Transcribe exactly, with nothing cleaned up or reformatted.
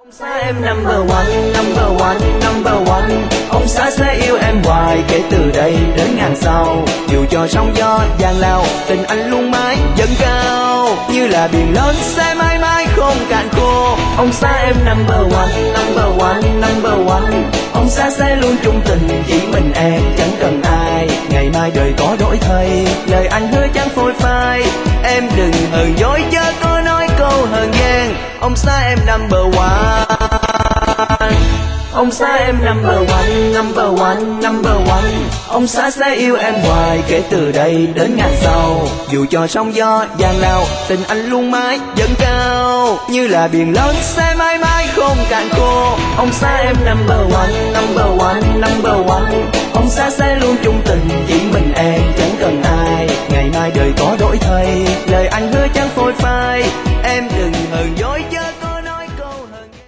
Ông xã em number one, number one, number one. Ông xã sẽ yêu em hoài kể từ đây đến ngàn sau. Dù cho sóng gió giang lao, tình anh luôn mãi dâng cao. Như là biển lớn sẽ mãi mãi không cạn khô. Ông xã em number one, number one, number one. Ông xã sẽ luôn chung tình chỉ mình em chẳng cần ai. Ngày mai đời có đổi thay, lời anh hứa chẳng phôi phai. Em đừng hờn dỗi chớ có nói câu hờn ghen. Ông xã em number one. Ông xã em number one, number one, number one. Ông xã sẽ yêu em hoài kể từ đây đến ngàn sau. Dù cho sóng gió giang lao, tình anh luôn mãi dâng cao. Như là biển lớn sẽ mãi mãi không cạn khô. Ông xã em number one, number one, number one. Ông xã sẽ luôn chung tình chỉ mình em chẳng cần ai. Ngày mai đời có đổi thay, lời anh hứa chẳng phôi phai. Em đừng